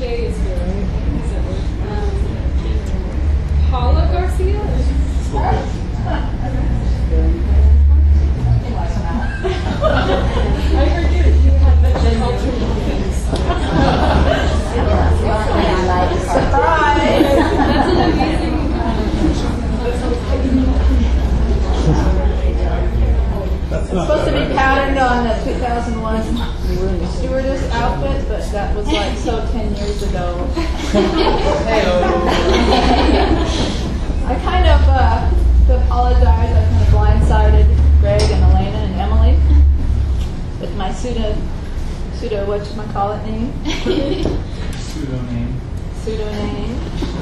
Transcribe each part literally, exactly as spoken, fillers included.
Jay is here, right? Um, Paula Garcia? I heard you, you had mentioned cultural things. Surprise! That's an amazing. It's supposed to be patterned on the two thousand one stewardess outfit, but that was like so ten years ago. I kind of, uh, to apologize, I kind of blindsided Greg and Elena and Emily with my pseudo, pseudo whatchamacallit name. Pseudo name. Pseudo name.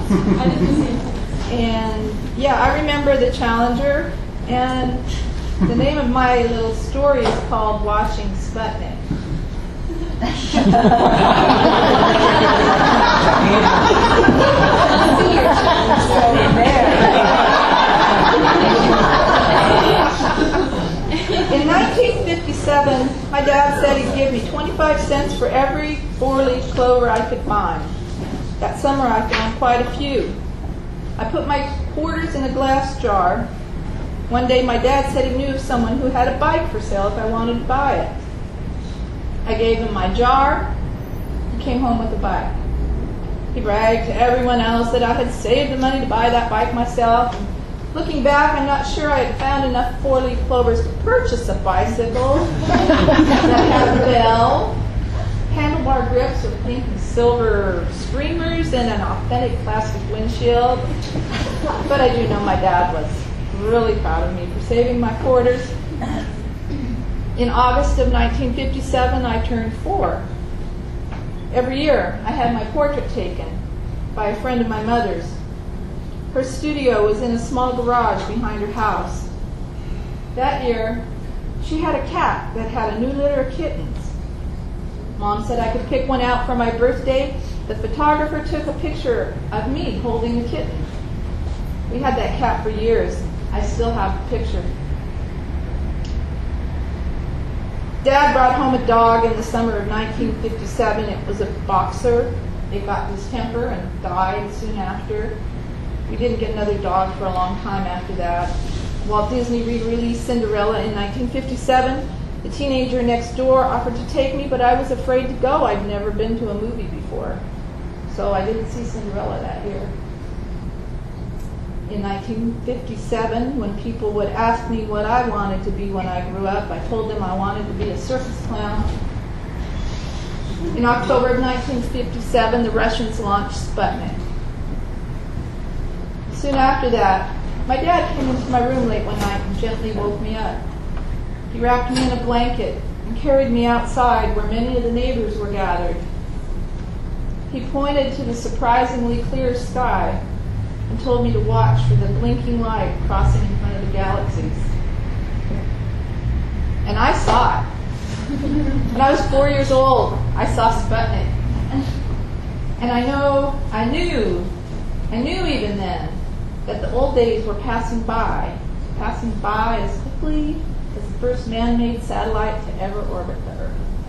And yeah, I remember the Challenger, and the name of my little story is called Watching Sputnik. In nineteen fifty-seven, my dad said he'd give me twenty-five cents for every four-leaf clover I could find. That summer I found quite a few. I put my quarters in a glass jar. One day my dad said he knew of someone who had a bike for sale if I wanted to buy it. I gave him my jar. He came home with the bike. He bragged to everyone else that I had saved the money to buy that bike myself. Looking back, I'm not sure I had found enough four-leaf clovers to purchase a bicycle that had a bell, handlebar grips with pink and silver streamers, and an authentic plastic windshield. But I do know my dad was really proud of me for saving my quarters. In August of nineteen fifty-seven, I turned four. Every year, I had my portrait taken by a friend of my mother's. Her studio was in a small garage behind her house. That year, she had a cat that had a new litter of kittens. Mom said I could pick one out for my birthday. The photographer took a picture of me holding the kitten. We had that cat for years. I still have the picture. Dad brought home a dog in the summer of nineteen fifty-seven. It was a boxer. It got distemper and died soon after. We didn't get another dog for a long time after that. Walt Disney re-released Cinderella in nineteen fifty-seven. The teenager next door offered to take me, but I was afraid to go. I'd never been to a movie before. So I didn't see Cinderella that year. In nineteen fifty-seven, when people would ask me what I wanted to be when I grew up, I told them I wanted to be a circus clown. In October of nineteen fifty-seven, the Russians launched Sputnik. Soon after that, my dad came into my room late one night and gently woke me up. He wrapped me in a blanket and carried me outside where many of the neighbors were gathered. He pointed to the surprisingly clear sky and told me to watch for the blinking light crossing in front of the galaxies. And I saw it. When I was four years old, I saw Sputnik. And I know, I knew, I knew even then that the old days were passing by, passing by as quickly as the first man-made satellite to ever orbit the Earth.